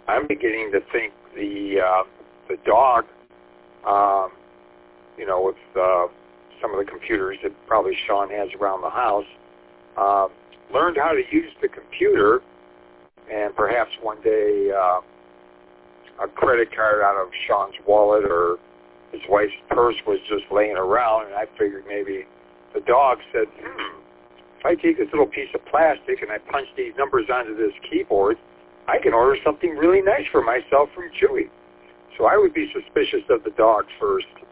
I'm beginning to think the dog, with some of the computers that probably Sean has around the house, learned how to use the computer, and perhaps one day a credit card out of Sean's wallet or his wife's purse was just laying around, and I figured maybe the dog said, if I take this little piece of plastic and I punch these numbers onto this keyboard, I can order something really nice for myself from Chewy. So I would be suspicious of the dog first.